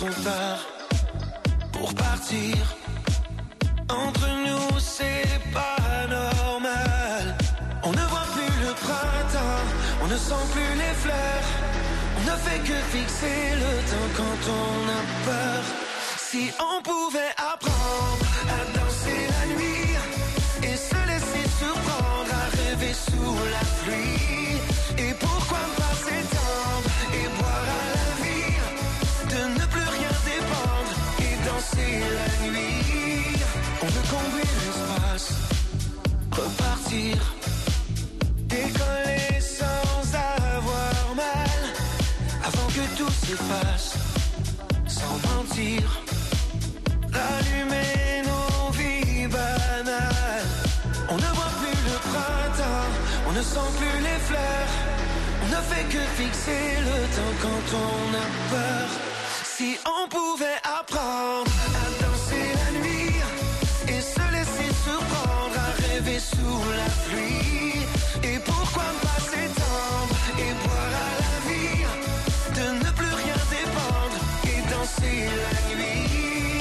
trop tard pour partir. Entre nous c'est pas normal. On ne voit plus le printemps, on ne sent plus les fleurs. On ne fait que fixer le temps quand on a peur. Si on pouvait apprendre à danser la nuit et se laisser surprendre à rêver sous la pluie. Et pourquoi pas s'étendre et boire à la vie, de ne plus rien dépendre et danser la nuit. On veut combler l'espace, repartir, décoller sans avoir mal, avant que tout s'efface, sans mentir, rallumer nos vies banales. On ne voit plus le printemps, on ne sent plus les fleurs. On ne fait que fixer le temps quand on a peur. Si on pouvait apprendre à danser la nuit et se laisser surprendre à rêver sous la pluie. Et pourquoi pas s'étendre et boire à la vie, de ne plus rien dépendre et danser la nuit.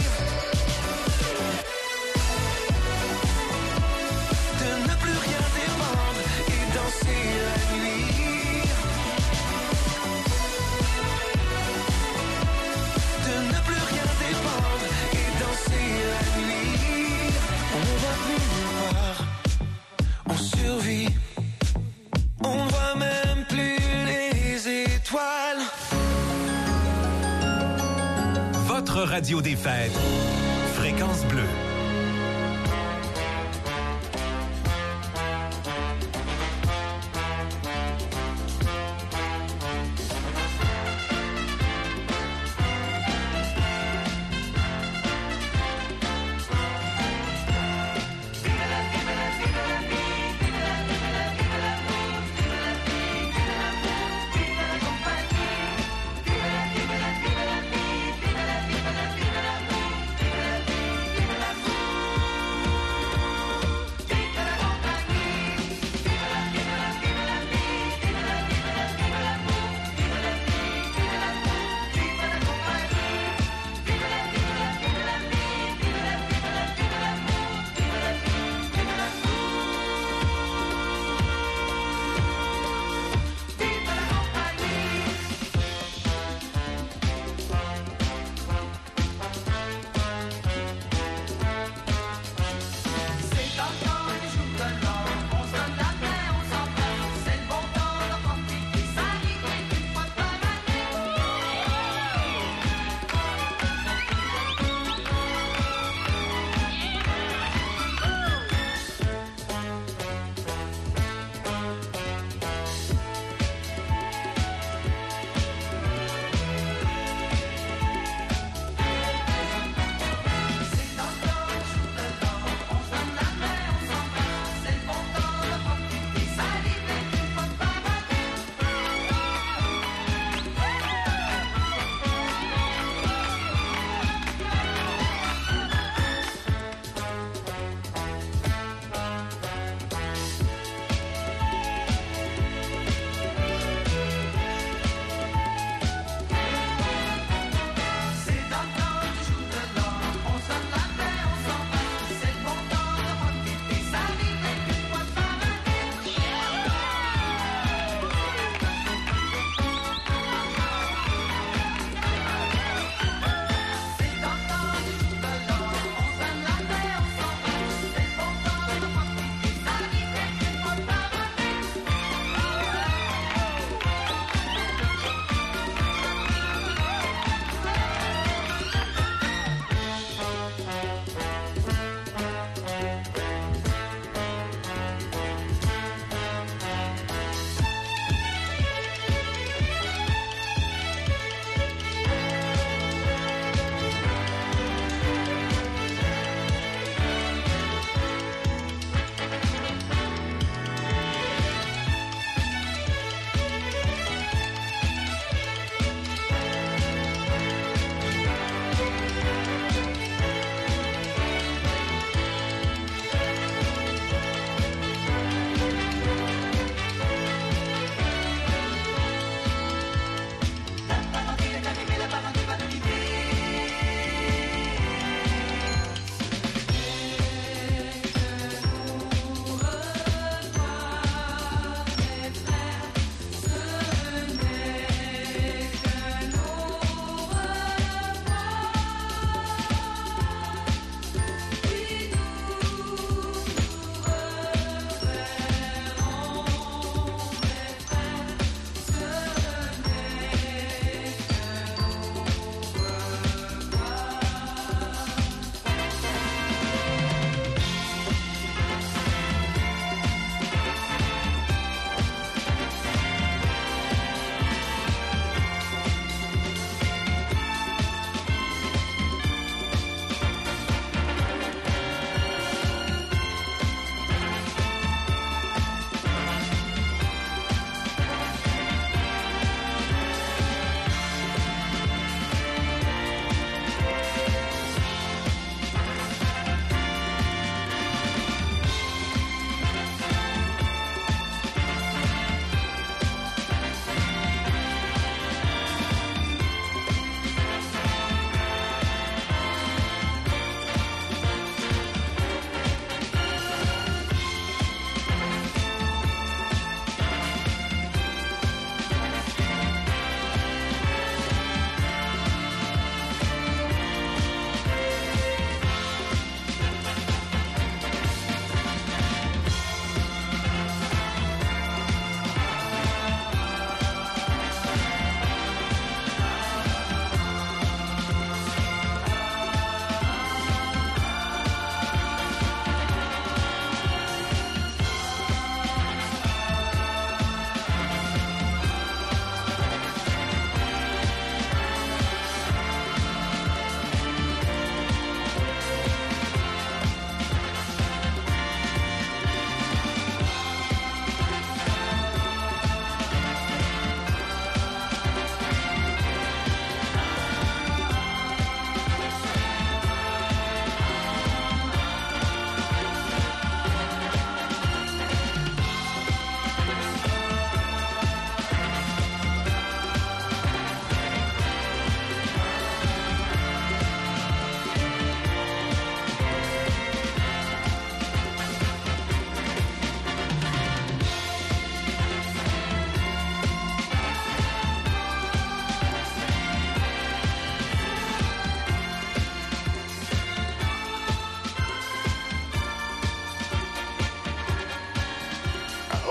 De ne plus rien dépendre et danser la nuit. De ne plus rien dépendre et danser la nuit. On ne va plus nulle part, on survit. On ne voit même plus les étoiles. Votre radio des fêtes, Fréquence Bleue.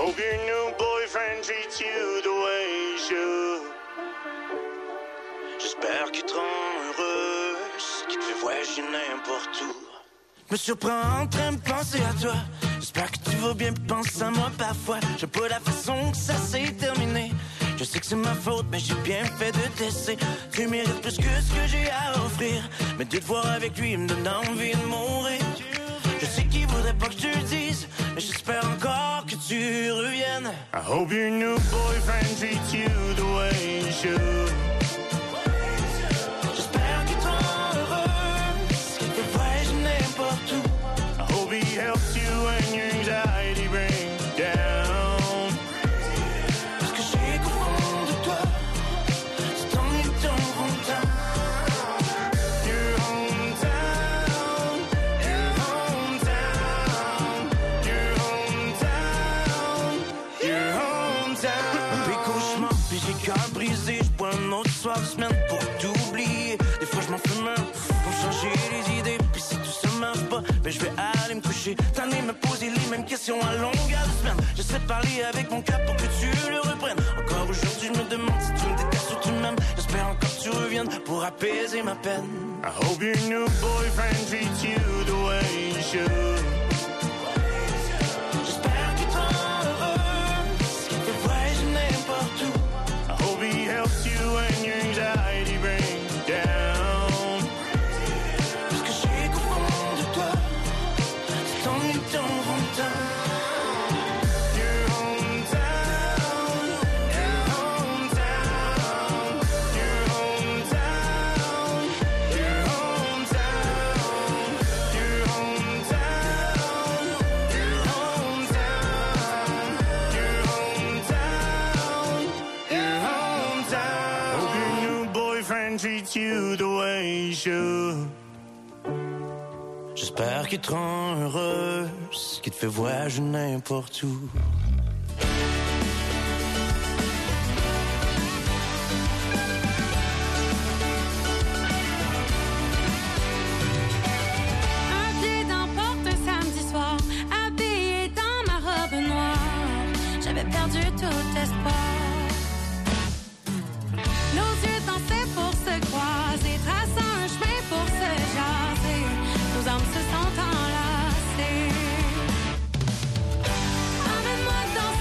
Hope your new boyfriend treats you the way he should. J'espère qu'il te rend heureuse, qu'il te fait voyager n'importe où. Me surprends en train de penser à toi. J'espère que tu vas bien penser à moi parfois. J'aime pas la façon que ça s'est terminé. Je sais que c'est ma faute, mais j'ai bien fait de te laisser. Tu mérites plus que ce que j'ai à offrir. Mais de te voir avec lui me donne envie de mourir. Je sais qu'il voudrait pas que je te le dise, mais j'espère encore que tu reviennes. I hope your new boyfriend treats you the way he should. J'espère qu'il te rend heureux, qu'il te fait voyager n'importe où. I hope he helps you when your anxiety brings you down. Parce que j'ai qu'au fond de toi, c'est ton hometown. Your hometown, your hometown, your hometown, your hometown. Puis cauchemar, puis j'ai le cœur brisé. J'bois un autre soir de semaine pour t'oublier. Des fois j'm'en fume un pour changer les idées. Puis si tout ça marche pas, ben je vais aller me coucher. T'en es me poser les mêmes questions à longueur de semaine. J'essaie de parler avec mon cœur pour que tu le reprennes. Encore aujourd'hui je me demande si tu me détestes ou tu m'aimes. J'espère encore que tu reviennes pour apaiser ma peine. I hope your new boyfriend treats you the way he should. J'espère qu'il te rend heureux, qu'il te fait voyager n'importe où. I hope he helps you when your anxiety brings you down. Parce que j'ai qu'au fond de toi, c'est ton hometown. Your hometown, your hometown, your hometown, your hometown, your hometown, your hometown, your hometown, your hometown. Hope your new boyfriend treats you the way he should. J'espère qu'il te rend heureuse, qu'il te fait voyager n'importe où. Un pied dans porte un samedi soir, habillé dans ma robe noire. J'avais perdu tout espoir. Nos yeux dansaient pour se croiser, traçant un chemin pour se jaser. Nos âmes se sont enlacées. Emmène-moi dans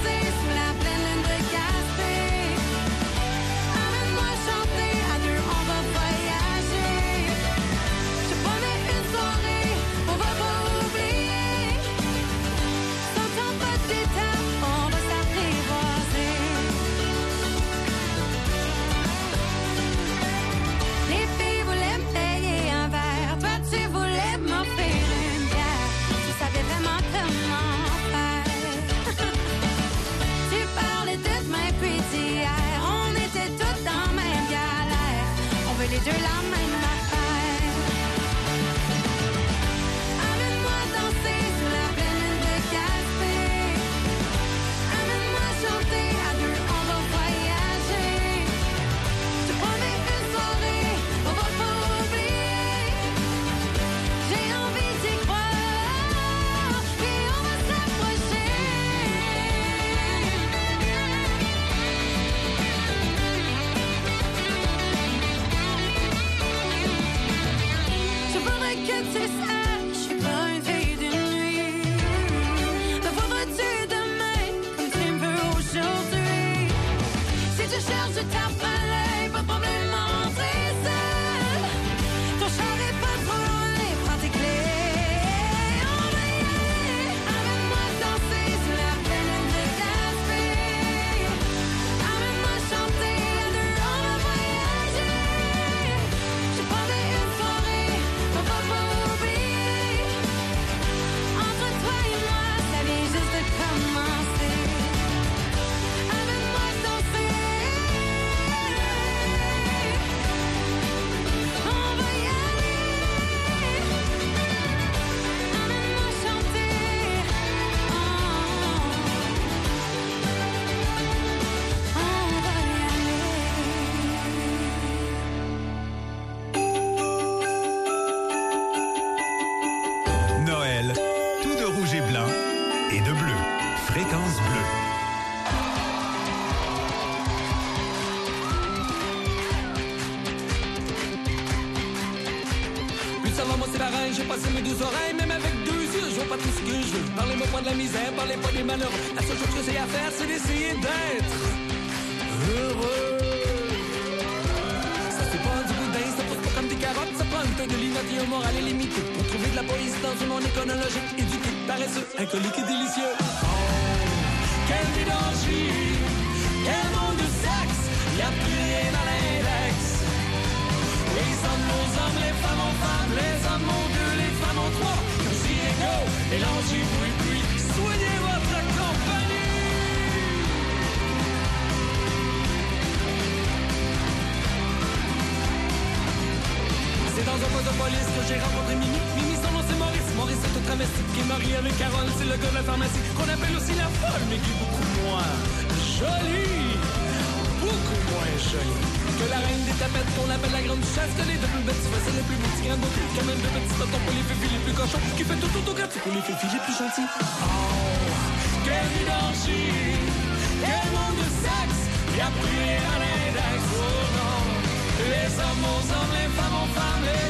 moi c'est pareil, j'ai passé mes 12 oreilles, même avec 2 yeux, je vois pas tout ce que je veux. Parlez-moi pas de la misère, parlez pas des malheurs. La seule chose que j'ai à faire, c'est d'essayer d'être heureux. Ça c'est pas du boudin, ça pousse pas comme des carottes, ça prend une taille de linotte et un moral illimité. Pour trouver de la poésie dans un monde éconologique, éduqué, paresseux, alcoolique et délicieux. Oh, quel vidangerie, quel monde de sexe, y'a plus rien à l'index. Les hommes aux hommes, les femmes aux femmes, les hommes aux deux, les femmes aux trois. Musique égaux, mélangez-vous et puis soignez votre compagnie. C'est dans un poste de police que j'ai rencontré Mimi. Mimi, son nom c'est Maurice. Maurice est au travesti qui est marié avec Carole. C'est le gars de la pharmacie qu'on appelle aussi la folle, mais qui est beaucoup moins jolie. Beaucoup moins jolie que la reine des tapettes qu'on appelle la grande duchesse. Que les deux plus bêtes faciles, les plus petits grains de beauté. Quand même deux petits tontons pour les filles les plus cochons. Qui fait tout gratuit pour les filles les plus gentilles. Oh, quel vidangerie, quel monde de sexe. Y'a plus rien à l'index. Oh non, les hommes aux hommes, les femmes aux femmes, les